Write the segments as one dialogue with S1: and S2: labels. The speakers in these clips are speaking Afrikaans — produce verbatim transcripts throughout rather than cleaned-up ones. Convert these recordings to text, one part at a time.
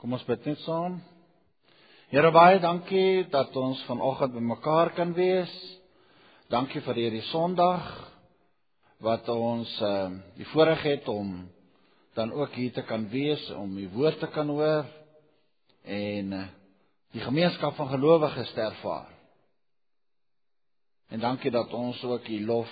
S1: Kom ons bid net saam. Here, baie dankie dat ons vanoggend bymekaar kan wees. Dankie vir hierdie Sondag wat ons uh, die voorreg het om dan ook hier te kan wees, om die woord te kan hoor en uh, die gemeenskap van gelowiges te ervaar. En dankie dat ons ook die lof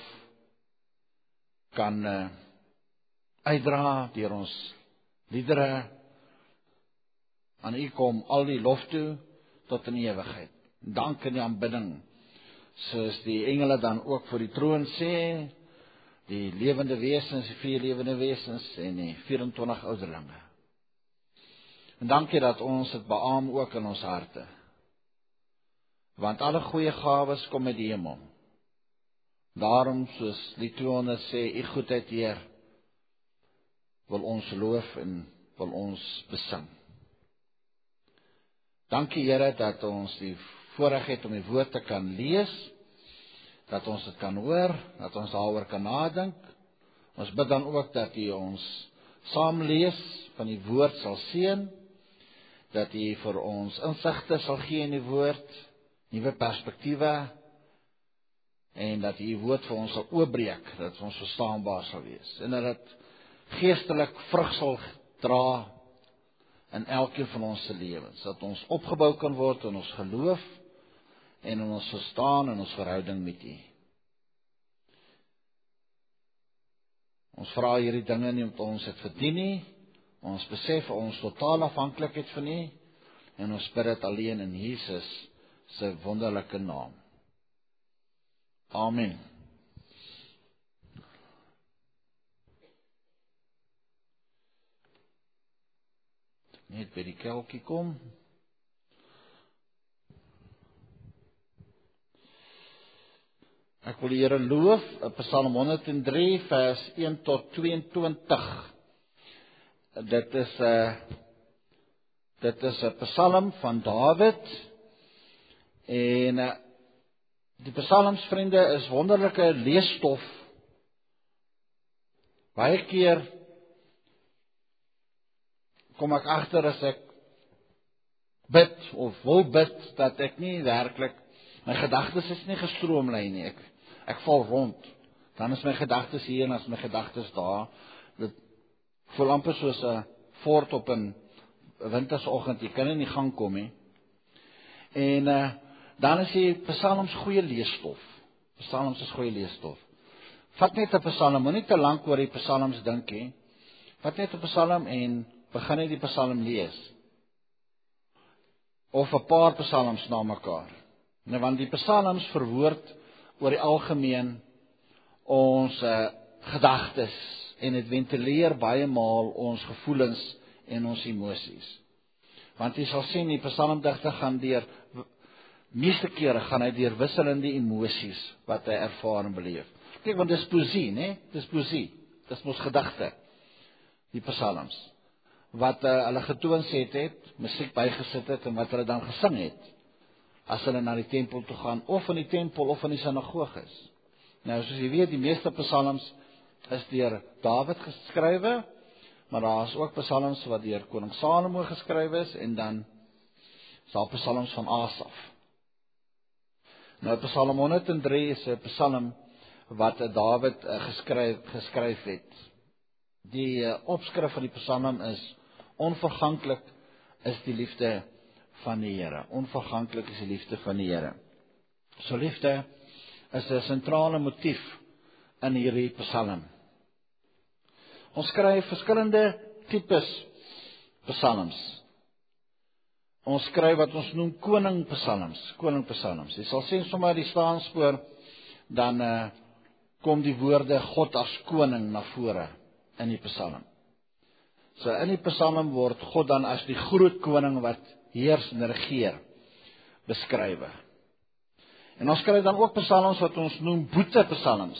S1: kan uh, uitdra deur ons liedere. Aan U kom al die lof toe tot in ewigheid. Dank in die aanbidding, soos die engele dan ook voor die troon sê, die lewende wesens, die vier lewende wesens en die vierentwintig ouderlinge. En dankie dat ons dit beamoen ook in ons harte. Want alle goeie gawes kom uit die hemel. Daarom, soos die tweehonderd sê, U goedheid, Heer, wil ons loof en wil ons besing. Dankie, Here, dat ons die voorreg het om die woord te kan lees, dat ons dit kan hoor, dat ons daaroor kan nadink. Ons bid dan ook dat U ons saam lees van die woord sal seën, dat U vir ons insigte sal gee in die woord, nuwe perspektiewe, en dat U die woord vir ons sal oopbreek, dat ons verstaanbaar sal wees, en dat dit geestelik vrug sal dra in elkeen van ons se lewens, dat ons opgebou kan word in ons geloof en in ons verstaan en ons verhouding met U. Ons vra hierdie dinge nie omdat ons dit verdien nie, ons besef ons totale afhanklikheid van U en ons bid dit alleen in Jesus se wonderlike naam. Amen. Net by die kelkie kom. Ek wil die Here loof, Psalm honderd en drie, vers een tot tweeëntwintig. Dit is 'n uh, dit is 'n Psalm van Dawid. En uh, die Psalms, vriende, is wonderlike leesstof. Baie keer kom ek agter as ek bid of wil bid, dat ek nie werklik, my gedagtes is nie gestroomlyn nie, ek, ek val rond, dan is my gedagtes hier en as my gedagtes daar, dit voel amper soos 'n fort op 'n wintersoggend, jy kan nie in die gang kom nie, en uh, dan is die Psalms goeie leesstof, Psalms is goeie leesstof, vat net 'n Psalm, moet nie te lank oor die Psalms dink nie, vat net 'n Psalm en begin net die Psalm lees. Of 'n paar Psalms na mekaar. Nou, want die Psalms verwoord oor die algemeen ons uh, gedagtes en dit ventileer baie maal ons gevoelens en ons emosies. Want jy sal sien, die psalmdigter gaan deur, meeste kere gaan hy deur wisselende emosies wat hy ervaar en beleef. Kyk, want dis poesie, né? Dis poesie. Dis mos gedagte. Die Psalms. Wat uh, hulle getoon het, het, musiek bygesit het, en wat hulle dan gesing het, as hulle na die tempel toe gaan, of in die tempel, of in die sinagoges. Nou, soos jy weet, die meeste Psalms is deur Dawid geskrywe, maar daar is ook Psalms wat deur koning Salomo geskrywe is, en dan is daar Psalms van Asaf. Nou, Psalm honderd en drie is 'n Psalm wat Dawid uh, geskryf, geskryf het. Die uh, opskrif van die Psalm is, onverganklik is die liefde van die Here. Onverganklik is die liefde van die Here. So liefde is 'n sentrale motief in hierdie Psalm. Ons skryf verskillende tipes Psalms. Ons skryf wat ons noem koning Psalms, koning Psalms. Jy sal sien sommer die staanspoor, dan uh, kom die woorde God as koning na vore in die Psalm. So in die Psalm word God dan as die groot koning wat heers en regeer beskrywe. En ons kry dan ook Psalms wat ons noem boete Psalms.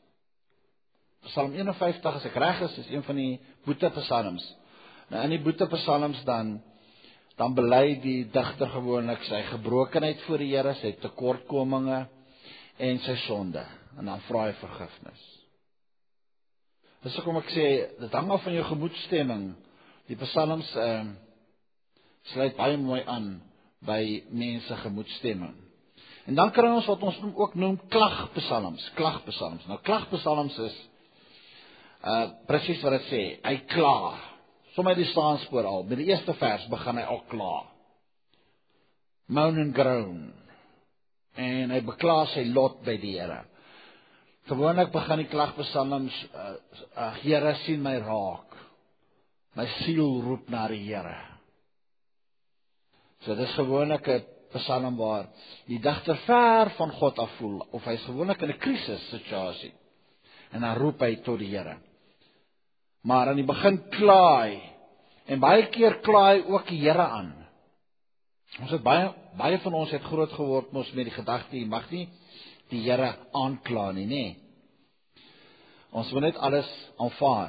S1: Psalm eenenvyftig, as ek reg is, is een van die boete Psalms. Nou in die boete Psalms dan dan bely die digter gewoonlik sy gebrokenheid voor die Here, sy tekortkominge en sy sonde, en dan vra hy vergifnis. Dis hoekom ek sê, dit hang af van jou gemoedstemming. Die Psalms uh, sluit baie mooi aan by mense gemoedstemming. En dan kry ons wat ons noem, ook noem klagpsalms, klagpsalms. Nou klagpsalms is uh presies wat dit sê, hy kla. Sommige die staanspoor al, met die eerste vers begin hy al kla. Moan and groan. En hy bekla sy lot by die Here. Gewoonlik begin die klagpsalms, uh, uh, Here sien my raak. My siel roep na die Here. So dis gewoonlik 'n psalm waar die digter ver van God af voel, of hy is gewoonlik in 'n krisis situasie. En dan roep hy tot die Here. Maar aan die begin kla hy, en baie keer kla hy ook die Here aan. Ons het baie baie van ons het groot geword mos met die gedagte, jy mag nie die Here aankla nie, nê. Ons wil net alles aanvaar.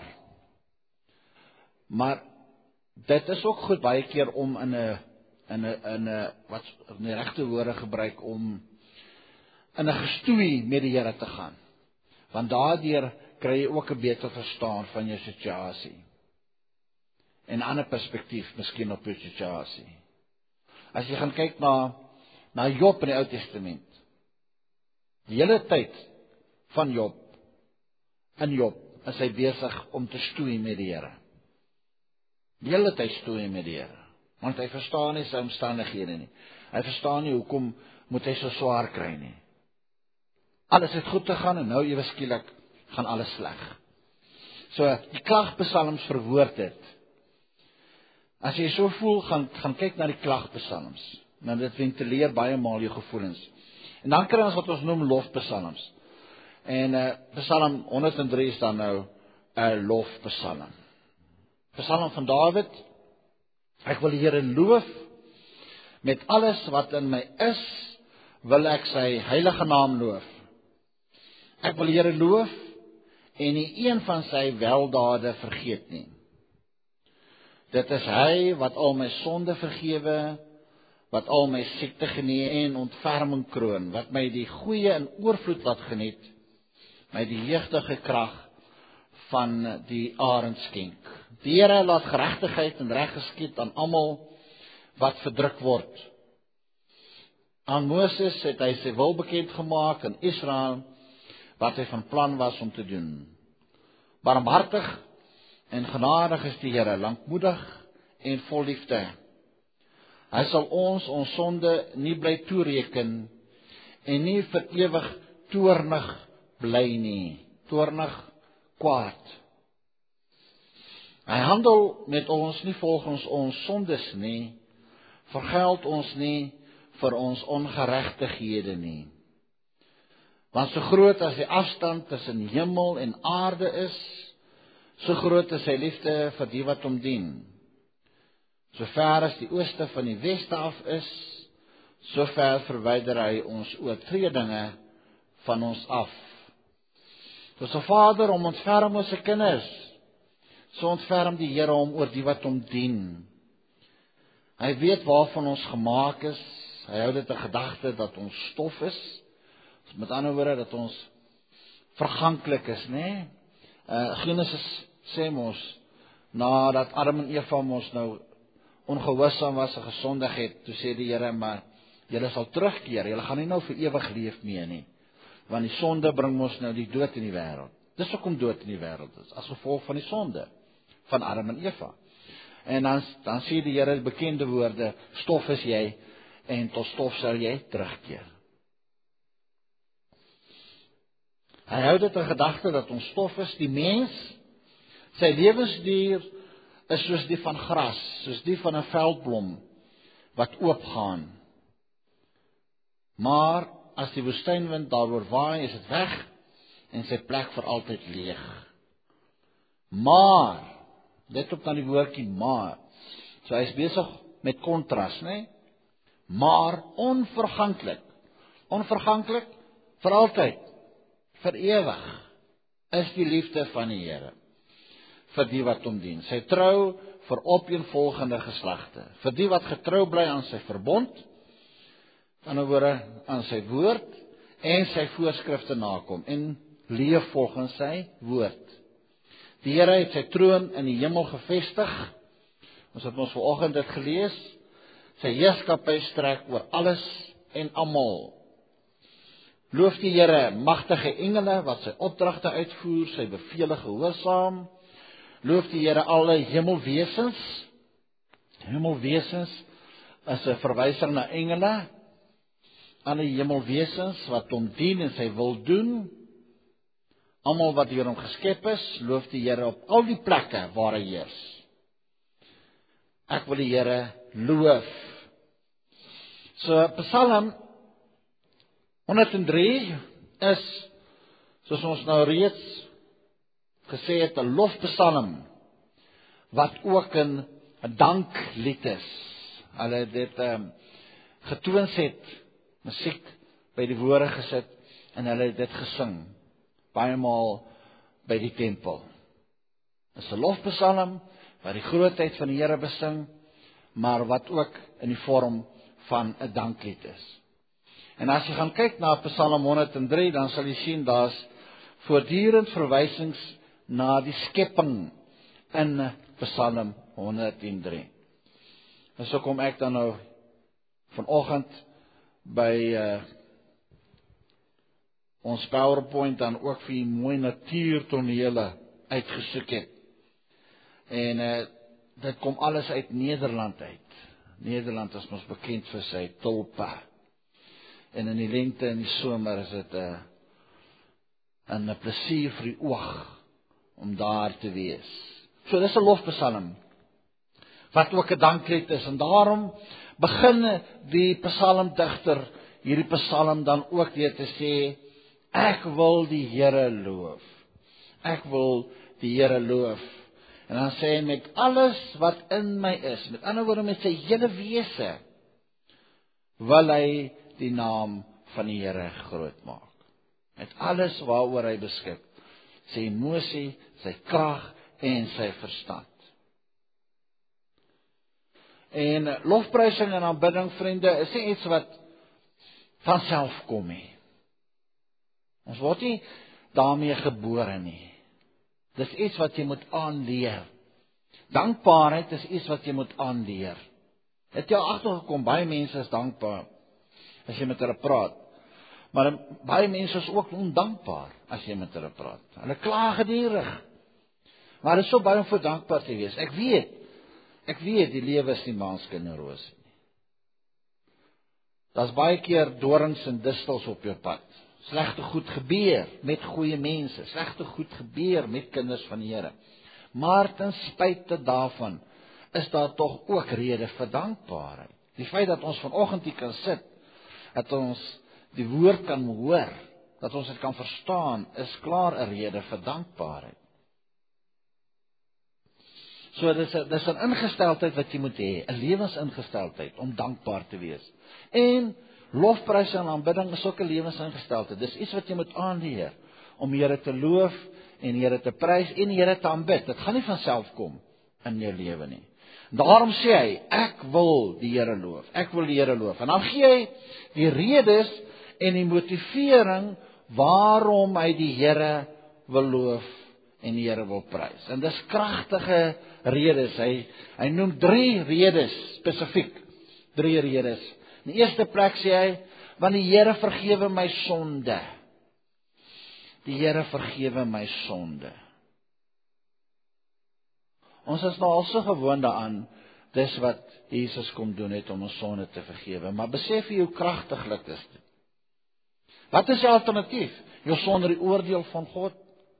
S1: Maar dit is ook goed baie keer om in 'n in 'n in 'n wat in die regte woorde gebruik om in 'n gestoei met die Here te gaan. Want daardeur kry jy ook 'n beter verstaan van jou situasie. En 'n ander perspektief miskien op jou situasie. As jy gaan kyk na na Job in die Ou Testament. Die hele tyd van Job in Job is hy besig om te stoei met die Here. Die hele tyd stoei met die Here. Want hy verstaan nie sy omstandighede nie. Hy verstaan nie hoekom moet hy so swaar kry nie. Alles het goed te gaan en nou ewe skielik gaan alles sleg. So die klagpsalms verwoord dit. As jy so voel, gaan gaan kyk na die klagpsalms. Nou dit ventileer baie maal jou gevoelens. En dan kry ons wat ons noem lofpsalms. En uh, Psalm honderd en drie is dan nou 'n lofpsalm. Psalm van Dawid. Ek wil die Here loof met alles wat in my is, wil ek sy heilige naam loof. Ek wil die Here loof en nie een van sy weldade vergeet nie. Dit is hy wat al my sonde vergewe, wat al my siekte genee en ontferming kroon, wat my die goeie in oorvloed laat geniet, my die jeugdige krag van die arend skenk. Die Here laat geregtigheid en reg geskied aan almal wat verdruk word. Aan Moses het hy sy wil bekend gemaak in Israel, wat hy van plan was om te doen. Barmhartig en genadig is die Here, lankmoedig en vol liefde. Hy sal ons ons sonde nie bly toereken en nie vir ewig toornig bly nie. Toornig, kwaad. Hy handel met ons nie volgens ons sondes nie, vergeld ons nie vir ons ongeregtighede nie. Want so groot as die afstand tussen hemel en aarde is, so groot is sy liefde vir die wat hom dien. So ver as die ooste van die weste af is, so ver verwyder hy ons oortredinge van ons af. Soos 'n Vader hom ontferm oor sy kinders, so ontferm die Here hom oor die wat hom dien. Hy weet waarvan ons gemaak is, hy hou dit 'n gedagte dat ons stof is, met ander woorde dat ons verganklik is, né? Uh, Genesis sê mos, nadat Adam en Eva mos nou ongehoorsaam was en gesondig het, toe sê die Here, maar julle sal terugkeer, julle gaan nie nou vir ewig leef meer nie, want die sonde bring mos nou die dood in die wêreld. Dis hoekom dood in die wêreld is, as gevolg van die sonde van Adam en Eva. En dan dan sê die Here bekende woorde, stof is jy en tot stof sal jy terugkeer. Hy hou dit 'n gedagte dat ons stof is, die mens, sy lewensduur is soos die van gras, soos die van 'n veldblom wat oopgaan. Maar as die woestynwind daaroor waai, is dit weg en sy plek vir altyd leeg. Maar, let op na die woordjie maar. So hy is besig met kontras, né? Maar onverganklik. Onverganklik vir altyd. Vir ewig is die liefde van die Here vir die wat hom dien. Sy trou vir opeenvolgende geslagte, vir die wat getrou bly aan sy verbond, aan 'n woorde aan sy woord en sy voorskrifte nakom en leef volgens sy woord. Die Here het sy troon in die hemel gevestig. Ons het ons vanoggend dit gelees sy heerskappy strek oor alles en almal. Loof die Here, magtige engele wat sy opdragte uitvoer, sy bevele gehoorsaam. Loof die Here alle hemelwesens. Hemelwesens is 'n verwysing na engele. Alle hemelwesens wat hom dien en sy wil doen. Almal wat deur hom geskep is, loof die Here op al die plekke waar hy heers. Ek wil die Here loof. So Psalm honderd en drie is, soos ons nou reeds gesê het, 'n lofpsalm wat ook 'n danklied is. Hulle het dit um, getoons het, musiek by die woorde gesit en hulle het dit gesing, baie maal by die tempel. Dit is 'n lofpsalm wat die grootheid van die Here besing, maar wat ook in die vorm van 'n danklied is. En as jy gaan kyk na Psalm honderd en drie, dan sal jy sien daar's voortdurend verwysings na die skepping in Psalm honderd en drie. En so kom ek dan nou vanoggend by uh, ons PowerPoint dan ook vir die mooi natuurtonele uitgesoek het. En uh, dit kom alles uit Nederland uit. Nederland is mos bekend vir sy tulpe. En in die lente en die somer is dit 'n 'n plesier vir die oog om daar te wees. So dis 'n lofpsalm wat ook 'n danklied is, en daarom begin die psalmdigter hierdie psalm dan ook weer te sê, ek wil die Here loof. Ek wil die Here loof. En dan sê hy met alles wat in my is, met ander woorde met sy hele wese, wil hy die naam van die Here groot maak. Met alles waaroor hy beskik, sy emosie, sy krag en sy verstand. En lofprysing en aanbidding, vriende, is nie iets wat van self kom nie. Ons word nie daarmee gebore nie. Dis iets wat jy moet aanleer. Dankbaarheid is iets wat jy moet aanleer. Het jy al agtergekom, baie mense is dankbaar as jy met hulle praat. Maar baie mense is ook ondankbaar as jy met hulle praat. Hulle kla gedurig. Maar dit is so baie om vir dankbaar te wees. Ek weet, ek weet die lewe is nie maanskinderroos nie. Daar's baie keer dorings en distels op jou pad. Slegte goed gebeur met goeie mense, slegte goed gebeur met kinders van die Here. Maar ten spyte daarvan is daar tog ook rede vir dankbaarheid. Die feit dat ons vanoggend hier kan sit, dat ons die woord kan hoor, dat ons dit kan verstaan, is klaar 'n rede vir dankbaarheid. So dis 'n dis 'n ingesteldheid wat jy moet hê, 'n lewensingesteldheid om dankbaar te wees. En lofprys en aanbidding is ook 'n lewensingesteldheid. Dis iets wat jy moet aanleer om die Here te loof en die Here te prys en die Here te aanbid. Dit gaan nie van self kom in jou lewe nie. Daarom sê hy, ek wil die Here loof. Ek wil die Here loof. En dan gee hy die redes en die motivering waarom hy die Here wil loof en die Here wil prys. En dis kragtige redes. Hy hy noem drie redes spesifiek. Drie redes. In die eerste plek sê hy, want die Here vergewe my sonde. Die Here vergewe my sonde. Ons is nou al so gewoond daaraan, dis wat Jesus kom doen het om ons sonde te vergewe. Maar besef jy hoe kragtiglik is dit? Wat is die alternatief? Jou sonder die oordeel van God.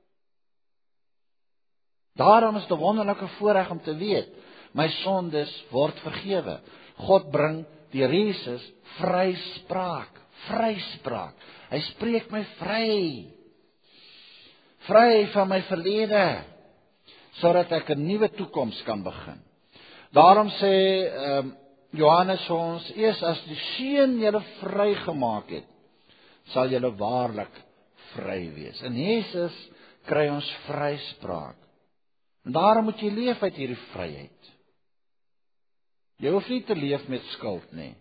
S1: Daarom is dit 'n wonderlike voorreg om te weet, my sondes word vergewe. God bring deur Jesus vryspraak, vryspraak. Hy spreek my vry. Vry van my verlede, sodat ek 'n nuwe toekoms kan begin. Daarom sê um, Johannes ons, eers as die Seun julle vrygemaak het, sal julle waarlik vry wees. In Jesus kry ons vryspraak. En daarom moet jy leef uit hierdie vryheid. Jy hoef nie te leef met skuld nie.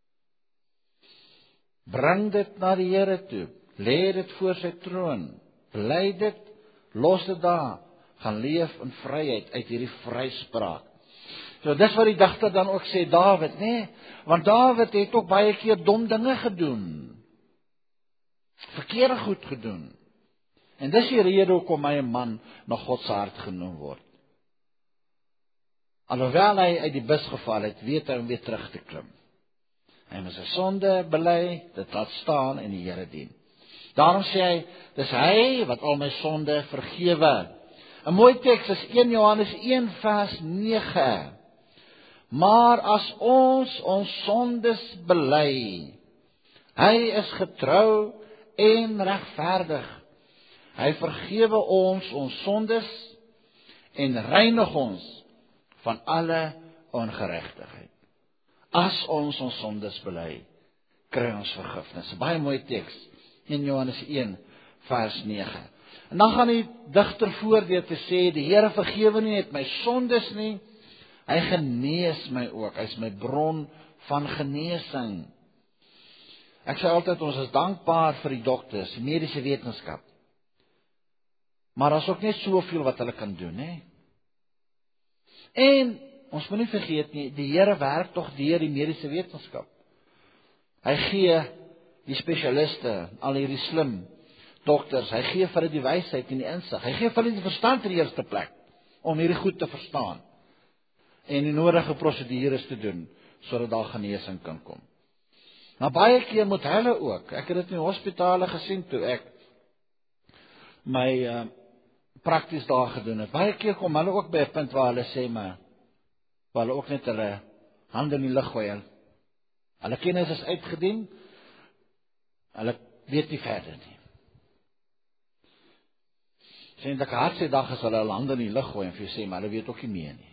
S1: Bring dit na die Here toe. Lê dit voor sy troon. Bely dit, los dit daar. Gaan leef in vryheid uit hierdie vryspraak. So dis wat die digter dan ook sê, Dawid, nê? Want Dawid het ook baie keer dom dinge gedoen. Verkeerde goed gedoen. En dis die rede hoekom hy 'n man na God se hart genoem word. Alhoewel hy uit die bus geval het, weet hy om weer terug te klim. Hy moet sy sonde bely, dit laat staan en die Here dien. Daarom sê hy, dis hy wat al my sonde vergewe. 'n Mooi teks is Eerste Johannes een vers nege. Maar as ons ons sondes bely, hy is getrou en regverdig. Hy vergewe ons ons sondes en reinig ons van alle ongeregtigheid. As ons ons sondes bely, kry ons vergifnis. 'n Baie mooi teks, Eerste Johannes een vers nege. En dan gaan die digter voort deur te sê, die Here vergewe nie net my sondes nie, hy genees my ook. Hy's my bron van genesing. Ek sê altyd, ons is dankbaar vir die dokters, die mediese wetenskap. Maar daar's ook net soveel wat hulle kan doen, hè. En ons moet nie vergeet nie, die Here werk tog deur die mediese wetenskap. Hy gee die spesialiste, al hierdie slim dokters, hy gee vir hulle die wysheid en die insig. Hy gee vir hulle die verstand in die eerste plek om hierdie goed te verstaan en die nodige prosedures te doen sodat daar genesing kan kom. Maar baie keer moet hulle ook, ek het dit in hospitale gesien toe ek my uh, prakties daar gedoen het. Baie keer kom hulle ook by 'n punt waar hulle sê, maar waar hulle ook net hulle hande in die lug gooi. Hulle kennis is uitgedien, hulle weet nie verder nie. Sien, dat hartse dag is hulle hulle hande in die lug gooi en vir jou sê, maar hulle weet ook nie meer nie.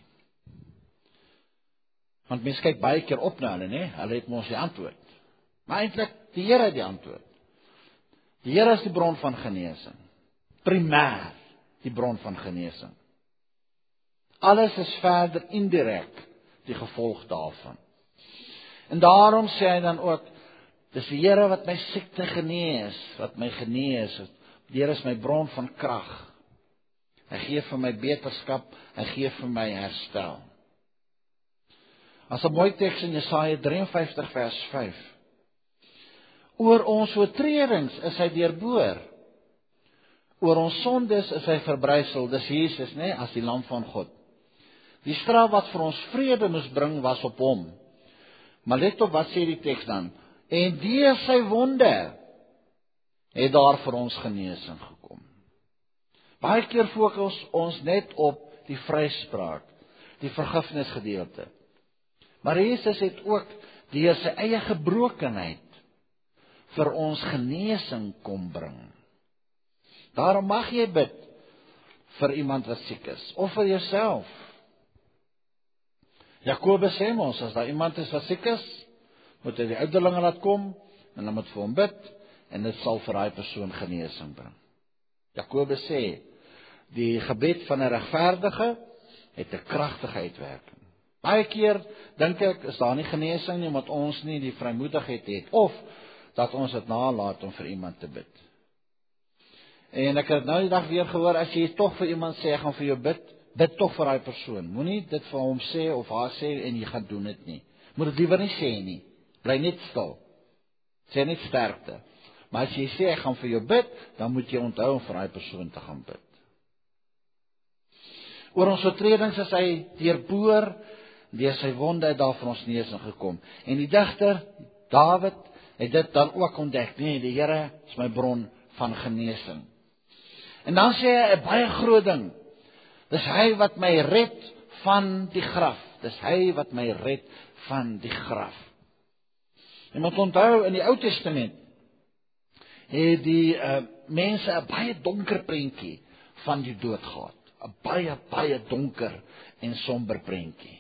S1: Want mense kyk baie keer op na hulle, né? Hulle het mos die antwoord. Maar eintlik, die Here het die antwoord. Die Here is die bron van genesing. Primêr die bron van genesing. Alles is verder indirek die gevolg daarvan. En daarom sê hy dan ook, dis die Here wat my siekte genees, wat my genees. Die Here is my bron van krag. Hy gee vir my beterskap, hy gee vir my herstel. As 'n mooi teks in Jesaja drie en vyftig vers vyf. Oor ons oortredings is hy deurboor. Oor ons sondes is hy verbrysel. Dis Jesus, né, as die lam van God. Die straf wat vir ons vrede moes bring was op hom. Maar let op wat sê die teks dan. En deur sy wonde het daar vir ons genesing gekom. Baie keer fokus ons net op die vryspraak, die vergifnisgedeelte. Maar Jesus het ook deur sy eie gebrokenheid vir ons genesing kom bring. Daarom mag jy bid vir iemand wat siek is, of vir jouself. Jakobus sê ons, as daar iemand is wat siek is, moet hy die ouderlinge laat kom, en dan moet vir hom bid, en dit sal vir daai persoon genesing bring. Jakobus sê, die gebed van 'n regverdige het 'n kragtige uitwerking. Baie keer dink ek, is daar nie genesing nie, omdat ons nie die vrymoedigheid het, of dat ons dit nalat om vir iemand te bid. En ek het nou die dag weer gehoor, as jy tog vir iemand sê, ek gaan vir jou bid, bid tog vir daai persoon. Moenie dit vir hom sê of haar sê en jy gaan doen dit nie. Moet dit liewer nie sê nie. Bly net stil. Sê net sterkte. Maar as jy sê ek gaan vir jou bid, dan moet jy onthou om vir daai persoon te gaan bid. Oor ons oortredings is hy deurboor, deur sy wonde het daar vir ons genesing gekom. En die digter Dawid het dit dan ook ontdek, nee, die Here is my bron van genesing. En dan sê hy 'n baie groot ding. Dis hy wat my red van die graf. Dis hy wat my red van die graf. Jy moet onthou, in die Ou Testament het die uh, mense 'n baie donker prentjie van die dood gehad. 'n Baie, baie donker en somber prentjie.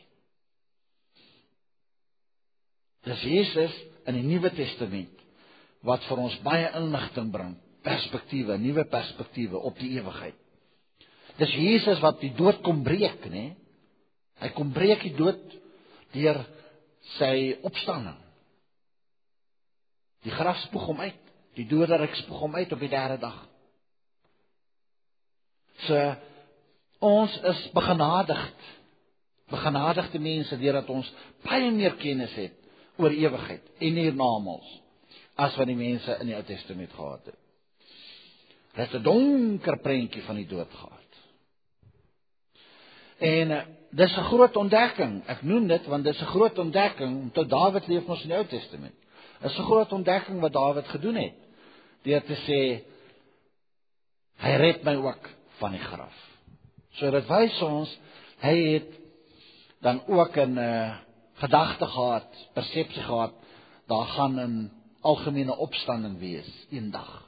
S1: Dis Jesus in die Nuwe Testament wat vir ons baie inligting bring, perspektiewe, nuwe perspektiewe op die ewigheid. Dis Jesus wat die dood kom breek, né? Hy kom breek die dood deur sy opstanding. Die graf spoeg hom uit, die doderyk spoeg hom uit op die derde dag. So ons is begenadigd begenadigde mense deurdat ons baie meer kennis het oor ewigheid en hiernamaals as wat die mense in die Ou Testament gehad het. Hulle het 'n donker prentjie van die dood gehad. En uh, dis 'n groot ontdekking. Ek noem dit want dis 'n groot ontdekking. Tot Dawid leef ons in die Ou Testament. Dis 'n groot ontdekking wat Dawid gedoen het. Deur te sê, hy red my ook van die graf. So dit wys ons, hy het dan ook 'n uh, gedagte gehad, persepsie gehad, daar gaan 'n algemene opstanding wees, eendag.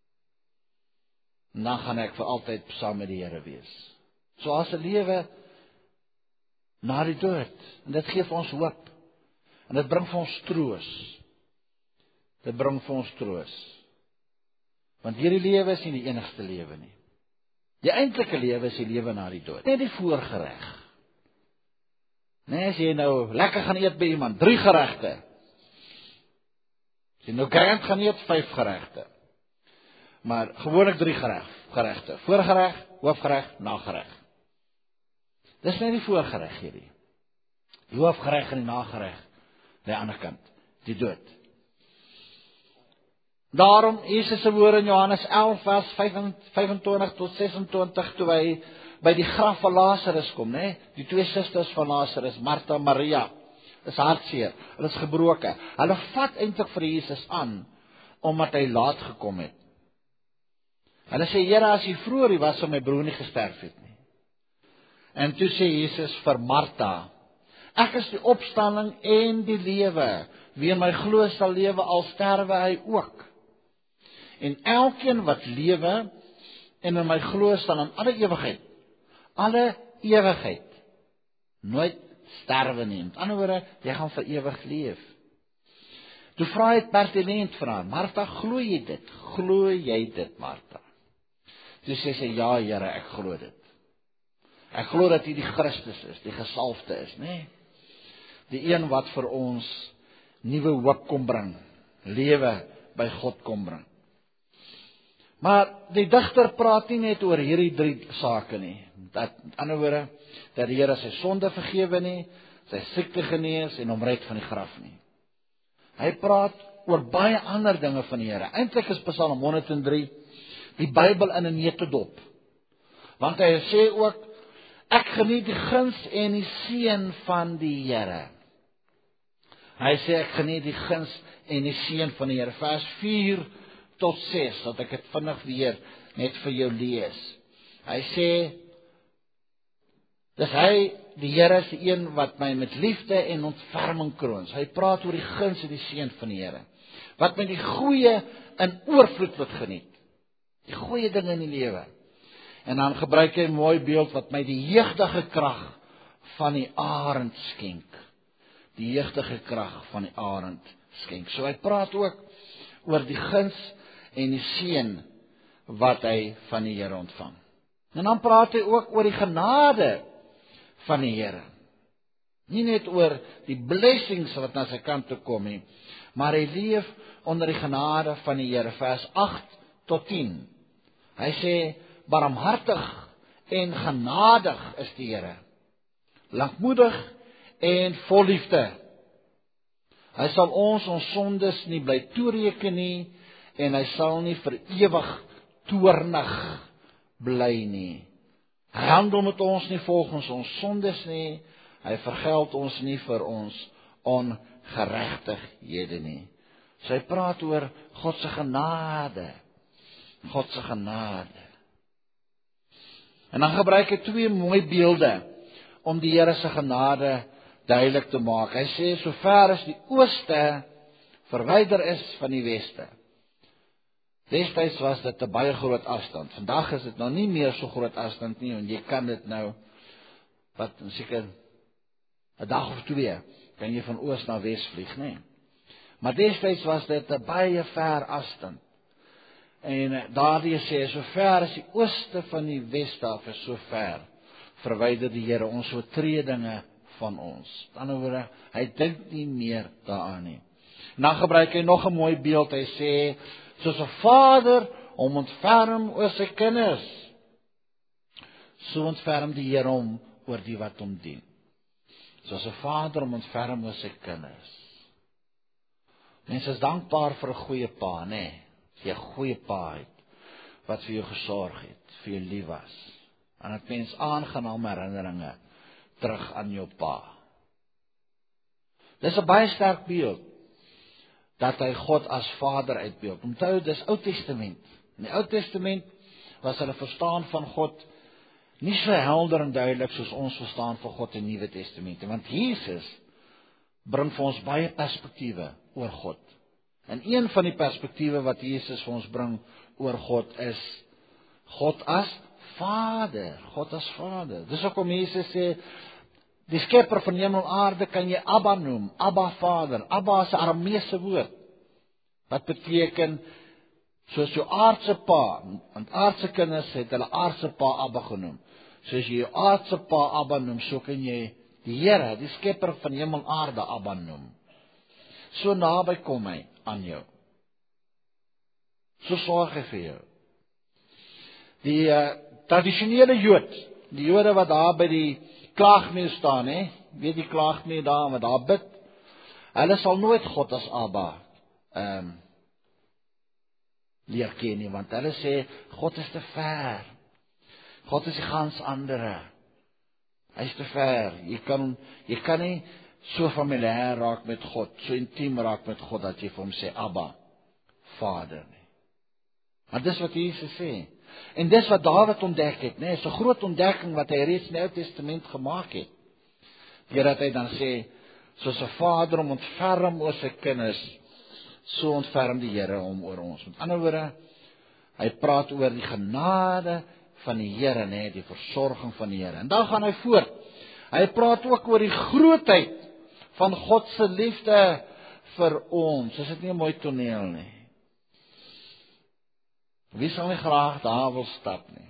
S1: En dan gaan ek vir altyd saam met die Here wees. So as 'n lewe na die dood. En dit gee vir ons hoop. En dit bring vir ons troos. Dit bring vir ons troos. Want hierdie lewe is nie die enigste lewe nie. Die eintlike lewe is die lewe na die dood. Net die voorgereg. Nee, as jy nou lekker gaan eet by iemand, drie geregte. As jy nou grand gaan eet, vyf geregte. Maar gewoonlik drie gereg, geregte. Voorgereg, hoofgereg, nagereg. Dis net die voorgereg hierdie. Die hoofgereg en die nagereg. Aan die ander kant, die dood. Daarom, Jesus se woorde in Johannes elf vers vyfentwintig tot sesentwintig, toe hy by die graf van Lazarus kom, né? Die twee susters van Lazarus, Martha en Maria, is hartseer, hulle is gebroke. Hulle vat eintlik vir Jesus aan, omdat hy laat gekom het. Hulle sê, Here, as jy vroeër hier was, sou my broer nie gesterf het nie. En toe sê Jesus vir Martha, ek is die opstanding en die lewe. Wie in my glo sal lewe, al sterwe hy ook. En elkeen wat lewe en in my glo sal in alle ewigheid, alle ewigheid, nooit sterwe nie. Met ander woorde, jy gaan vir ewig leef. Toe vra hy het pertinent vir haar, Martha, glo jy dit? Glo jy dit, Martha? Toe sê sy, ja, Here, ek glo dit. Ek glo dat hy die Christus is, die gesalfde is, né? Die een wat vir ons nuwe hoop kom bring, lewe by God kom bring. Maar die digter praat nie net oor hierdie drie sake nie. Dat, met ander woorde, dat die Here sy sonde vergewe nie, sy siekte genees en hom red van die graf nie. Hy praat oor baie ander dinge van die Here. Eintlik is Psalm honderd en drie die Bybel in 'n neutedop. Want hy sê ook, ek geniet die guns en die seën van die Here. Hy sê ek geniet die guns en die seën van die Here. Vers vier tot ses, dat ek dit vinnig weer net vir jou lees. Hy sê, dis hy, die Here is die een wat my met liefde en ontferming kroon. Hy praat oor die guns en die seën van die Here. Wat my die goeie in oorvloed wat geniet. Die goeie dinge in die lewe. En dan gebruik hy 'n mooi beeld wat my die jeugdige krag van die arend skenk. Die jeugdige krag van die arend skenk. So hy praat ook oor die guns en die seën wat hy van die Here ontvang. En dan praat hy ook oor die genade van die Here. Nie net oor die blessings wat na sy kant toe kom nie, maar hy leef onder die genade van die Here. Vers agt tot tien. Hy sê, barmhartig en genadig is die Here, lankmoedig en vol liefde. Hy sal ons ons sondes nie bly toereken nie, en hy sal nie vir ewig toornig bly nie. Hy handel met ons nie volgens ons sondes nie, hy vergeld ons nie vir ons ongeregtighede nie. So hy praat oor God se genade, God se genade. En dan gebruik hy twee mooi beelde om die Here se genade duidelik te maak. Hy sê, so ver as die ooste verwyder is van die weste. Destyds was dit 'n baie groot afstand. Vandag is dit nou nie meer so groot afstand nie, en jy kan dit nou, wat seker 'n dag of twee, kan jy van oos na wes vlieg, nee. Maar destyds was dit 'n baie ver afstand. En daardie sê, so ver as die ooste van die weste af is, so ver verwyder die Here ons oortredinge van ons. Aan die ander woorde, hy dink nie meer daaraan nie. En dan gebruik hy nog 'n mooi beeld. Hy sê, soos 'n vader hom ontferm oor sy kinders, so ontferm die Here hom oor die wat hom dien. soos 'n vader om ontferm oor sy kinders. Mense is dankbaar vir 'n goeie pa, nê? Nee, as jy 'n goeie pa het, wat vir jou gesorg het, vir jou lief was. En het mens aangename herinneringe terug aan jou pa. Dis 'n baie sterk beeld, dat hy God as Vader uitbeeld. Onthou, dis Ou Testament. In die Ou Testament was hulle verstaan van God nie so helder en duidelik soos ons verstaan van God in die Nuwe Testament. Want Jesus bring vir ons baie perspektiewe oor God. En een van die perspektiewe wat Jesus vir ons bring oor God is God as Vader. God as Vader. Dis hoekom Jesus sê, die skepper van hemel en aarde kan jy Abba noem, Abba Vader. Abba is 'n Arameese woord, wat beteken, soos jou aardse pa, want aardse kinders het hulle aardse pa Abba genoem. Soos jy jou aardse pa Abba noem, so kan jy die Here, die skepper van hemel en aarde Abba noem. So naby kom hy aan jou. So sorg hy vir jou. Die uh, tradisionele Jood, die Jode wat daar by die klaagmuur staan, hè, weet die klaagmuur daar, wat daar bid, hulle sal nooit God as Abba um, leer ken nie, want hulle sê, God is te ver, God is die gans andere, hy is te ver, jy kan, jy kan nie so familiair raak met God, so intiem raak met God, dat jy vir hom sê, Abba, Vader nie. Maar dis wat Jesus sê, en dis wat Dawid ontdek het, nee, is 'n groot ontdekking wat hy reeds in die Ou Testament gemaak het. Deurdat hy dan sê, soos 'n vader om ontferm oor sy kinders, so ontferm die Here om oor ons. Met ander woorde, hy praat oor die genade van die Here, nee, die versorging van die Here. En dan gaan hy voort. Hy praat ook oor die grootheid van God se liefde vir ons. Is dit nie 'n mooi toneel nie? Wie sal nie graag daar wil stap nie?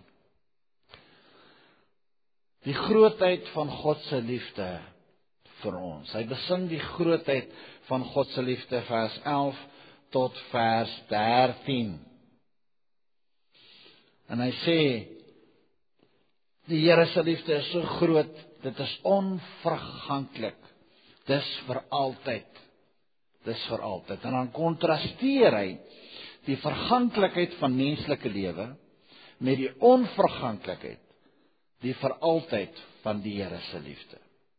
S1: Die grootheid van God se liefde vir ons. Hy besing die grootheid van God se liefde, vers elf tot vers dertien. En hy sê, die Here se liefde is so groot, dit is onverganklik. Dis vir altyd. Dis vir altyd. En dan kontrasteer hy die verganklikheid van menslike lewe met die onverganklikheid, die vir altyd van die Here se liefde.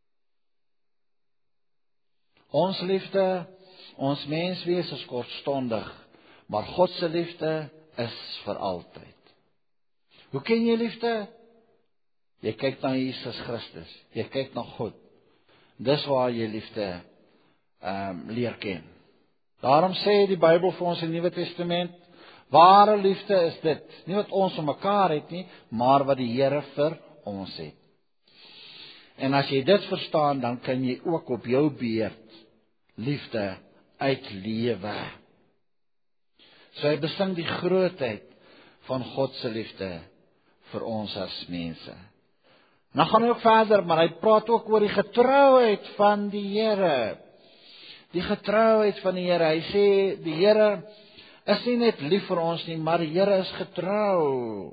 S1: Ons liefde, ons menswees is kortstondig, maar God se liefde is vir altyd. Hoe ken jy liefde? Jy kyk na Jesus Christus, jy kyk na God. Dis waar jy liefde um, leer ken. Daarom sê die Bybel vir ons in die Nuwe Testament, ware liefde is dit, nie wat ons vir mekaar het nie, maar wat die Here vir ons het. En as jy dit verstaan, dan kan jy ook op jou beurt liefde uitlewe. So hy besing die grootheid van God se liefde vir ons as mense. Nou gaan hy ook verder, maar hy praat ook oor die getrouheid van die Here. Die getrouheid van die Here. Hy sê, die Here is nie net lief vir ons nie, maar die Here is getrou.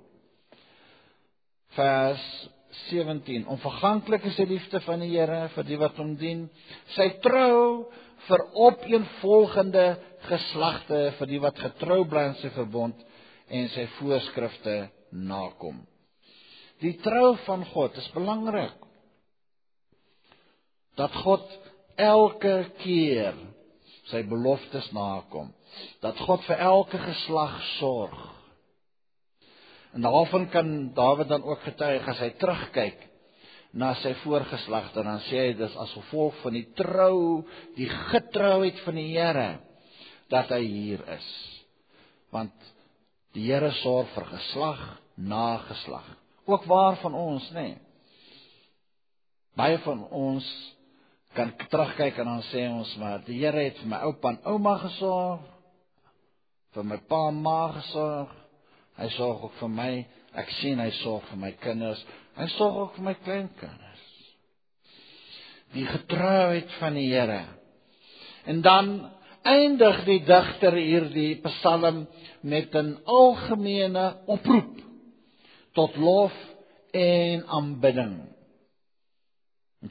S1: Vers sewentien. Onverganklik is die liefde van die Here vir die wat hom dien. Sy trou vir opeenvolgende geslagte, vir die wat getrou bly aan sy verbond en sy voorskrifte nakom. Die trou van God is belangrik. Dat God elke keer sy beloftes nakom. Dat God vir elke geslag sorg. En daarvan kan Dawid dan ook getuig as hy terugkyk na sy voorgeslagte, dan sê hy dis as gevolg van die trou, die getrouheid van die Here, dat hy hier is. Want die Here sorg vir geslag na geslag. Ook waar van ons, nê? Nee. Baie van ons kan terugkyk en dan sê ons, maar die Here het vir my oupa en ouma gesorg, vir my pa en ma gesorg, hy sorg ook vir my, ek sien hy sorg vir my kinders, hy sorg ook vir my kleinkinders. Die getrouheid van die Here. En dan eindig die digter hierdie psalm met 'n algemene oproep tot lof en aanbidding.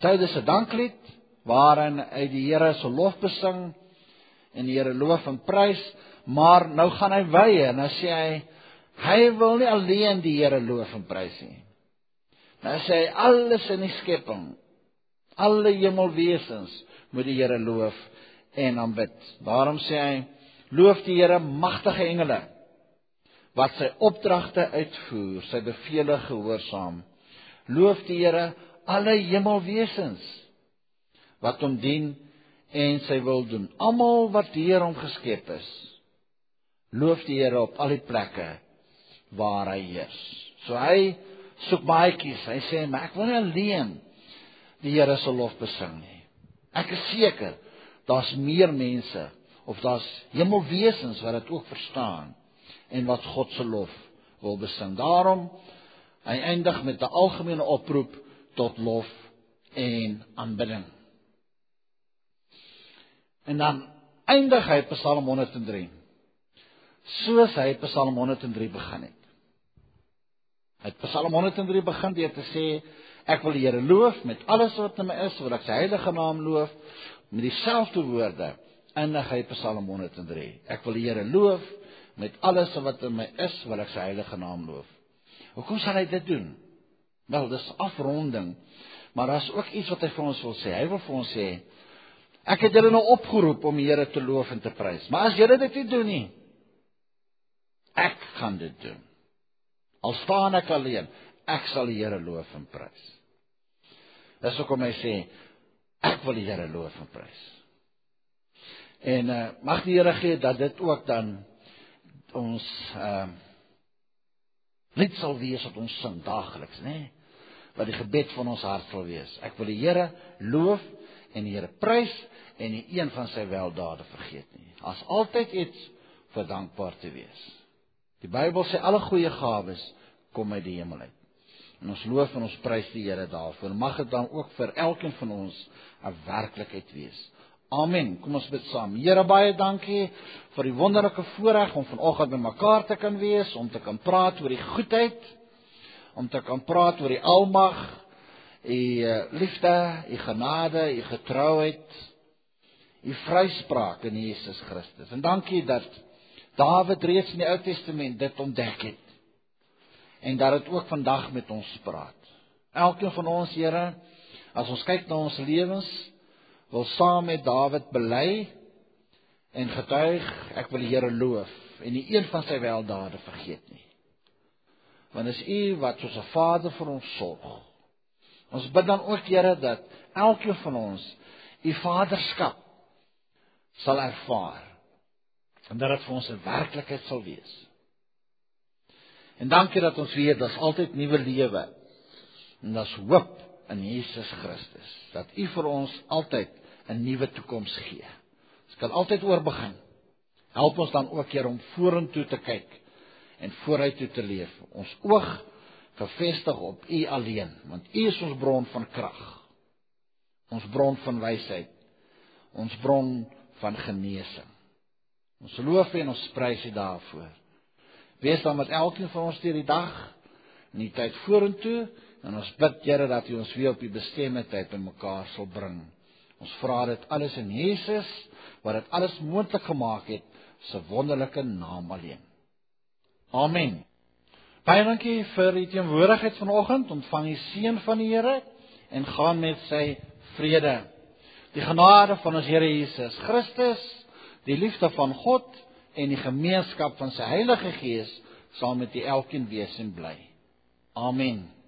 S1: tydens 'n danklied waarin hy die Here se lof besing en die Here loof en prys, maar nou gaan hy wye en dan sê hy, hy wil nie alleen die Here loof en prys nie. Nou sê hy, alles in die skepping, alle hemelwesens moet die Here loof en aanbid. Daarom sê hy, loof die Here magtige engele, wat sy opdragte uitvoer, sy bevele gehoorsaam. Loof die Here alle hemelwesens, wat hom dien en sy wil doen. Almal wat deur hom geskep is, loof die Here op al die plekke waar hy heers. So hy soek maatjies, hy sê, maar ek wil nie alleen die Here se lof besing nie. Ek is seker, daar's meer mense, of daar's hemelwesens wat dit ook verstaan, en wat God se lof wil besing. Daarom, hy eindig met 'n algemene oproep tot lof en aanbidding. En dan eindig hy Psalm honderd en drie, soos hy Psalm honderd en drie begin het. Hy het Psalm honderd en drie begin deur te sê, ek wil die Here loof met alles wat in my is, wil ek sy heilige naam loof, met dieselfde woorde eindig hy Psalm honderd en drie. Ek wil die Here loof met alles wat in my is, wil ek sy heilige naam loof. Hoekom sal hy dit doen? Wel, dis afronding, maar daar is ook iets wat hy vir ons wil sê. Hy wil vir ons sê, ek het julle nou opgeroep om die Here te loof en te prys, maar as julle dit nie doen nie, ek gaan dit doen. Al staan ek alleen, ek sal die Here loof en prys. Dis hoekom hy sê, ek wil die Here loof en prys. En uh, mag die Here gee dat dit ook dan ons uh, lied sal wees wat ons sing daagliks, né? Wat die gebed van ons hart sal wees. Ek wil die Here loof en die Here prys en nie een van sy weldade vergeet nie. As altyd iets vir dankbaar te wees. Die Bybel sê alle goeie gawes kom uit die hemel uit. En ons loof en ons prys die Here daarvoor. Mag dit dan ook vir elkeen van ons 'n werklikheid wees. Amen. Kom ons bid saam. Here, baie dankie vir die wonderlike voorreg om vanoggend by mekaar te kan wees, om te kan praat oor die goedheid, om te kan praat oor die almag, u liefde, u genade, u getrouheid, u vryspraak in Jesus Christus. En dankie dat Dawid reeds in die Ou Testament dit ontdek het. En dat dit ook vandag met ons praat. Elkeen van ons, Here, as ons kyk na ons lewens, wil saam met Dawid bely en getuig, ek wil die Here loof en nie een van sy weldade vergeet nie. Want is u wat soos 'n Vader vir ons sorg. Ons bid dan ook, Here, dat elkeen van ons u vaderskap sal ervaar en dat dit vir ons 'n werklikheid sal wees. En dankie dat ons weet, daar's altyd nuwe lewe en daar's hoop in Jesus Christus, dat u vir ons altyd 'n nuwe toekoms gee. Ons kan altyd oorbegin. Help ons dan ook, Here, om vorentoe te kyk en vooruit toe te leef. Ons oog gefestig op u alleen, want u is ons bron van krag, ons bron van wysheid, ons bron van genesing. Ons loof en ons prys u daarvoor. Wees dan met elkeen van ons deur die dag, in die tyd vorentoe, en ons bid, Here, dat u ons weer op die bestemde tyd by mekaar sal bring. Ons vra dit alles in Jesus, wat dit alles moontlik gemaak het, se wonderlike naam alleen. Amen. Baie dankie vir die teenwoordigheid vanoggend. Ontvang die seën van die Here en gaan met sy vrede. Die genade van ons Here Jesus Christus, die liefde van God en die gemeenskap van sy Heilige Gees sal met u elkeen wees en bly. Amen.